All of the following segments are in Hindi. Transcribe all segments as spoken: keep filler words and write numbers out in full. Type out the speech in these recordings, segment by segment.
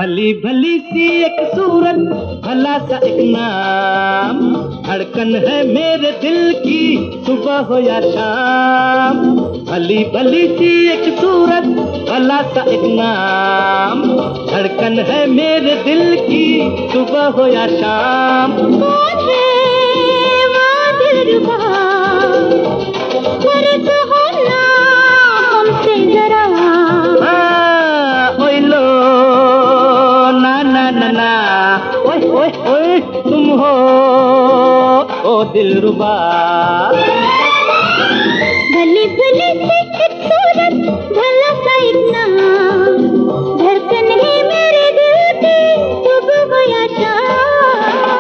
भली भली सी एक सूरत, भला सा एक नाम, धड़कन है मेरे दिल की सुबह हो या शाम। भली भली सी एक सूरत, भला सा एक नाम, धड़कन है मेरे दिल की सुबह हो या शाम। कौन है वो दिलरुबा, करे कहो ना हमसे जरा। हाँ, ओए लो ना ना ना ना, ओए ओए ओए तुम हो ओ दिलरुबा। भली भली सी एक सूरत, भला सा एक नाम, धड़कन है मेरे दिल की सुबह हो या शाम।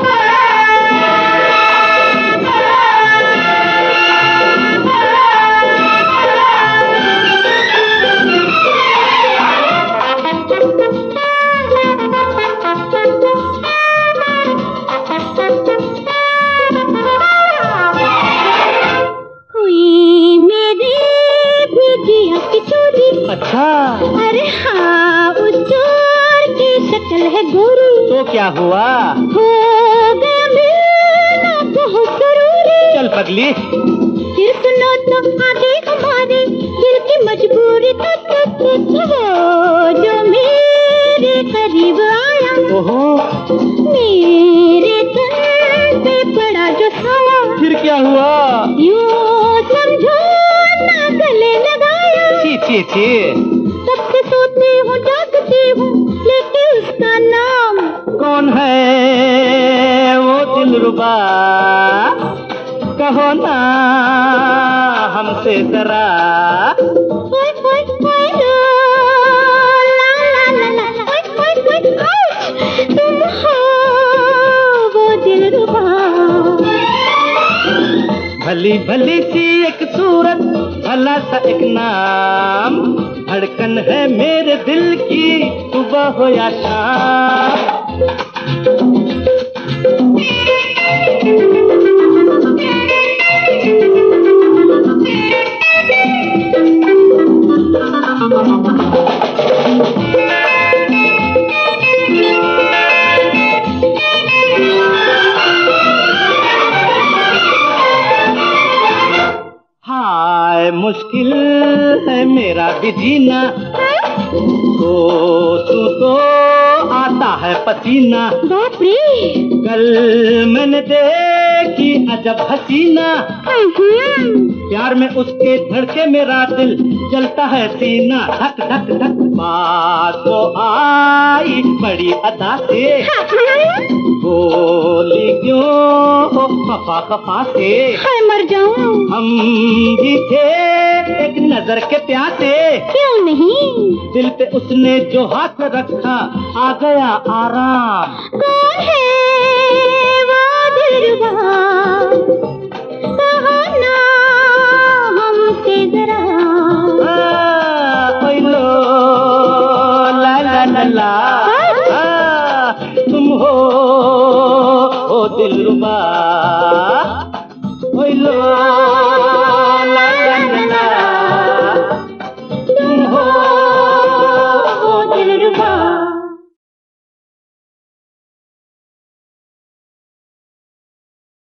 हुई मेरी भेजिया की चोरी, अच्छा, अरे हाँ उस चोर की शक्ल है गोरी। तो क्या हुआ? हो गया मिलना बहुत जरूरी। चल पगली, फिर सुनो तो आगे हमारे दिल की मजबूरी। तो, तो, तो, तो वो जो मेरे करीब आया, ओहो, मेरे तन पे पड़ा जो साया। फिर क्या हुआ? यूं समझो ना गले लगाया। छी छी छी, तब से सोती हूँ जागती हूँ लेके उसका नाम। कौन है वो दिलरुबा, कहो ना हमसे जरा। ओए ओए ओए लो, ला ला ला ला, ओए ओए ओए आउच, तुम हो वो दिलरुबा। भली भली सी एक सूरत, भला सा एक नाम, धड़कन है मेरे दिल की सुबह हो या शाम। हाय मुश्किल है मेरा भी जीना, सोचूं तो आता है पसीना। बाप रे, कल मैंने देखी अजब हसीना, प्यार में उसके धड़के मेरा दिल जलता है सीना। धक धक धक, बात तो आई बड़ी अदा से, बोली क्यों खफा खफा से। हाय मर जाऊं, हम भी थे एक नजर के प्यासे, क्यों नहीं। दिल पे उसने जो हाथ रखा आ गया आराम। कौन है वो दिलरुबा, कहो ना हमसे जरा। आ, ओए लो ला ला ला ला, आ, तुम हो ओ दिलरुबा।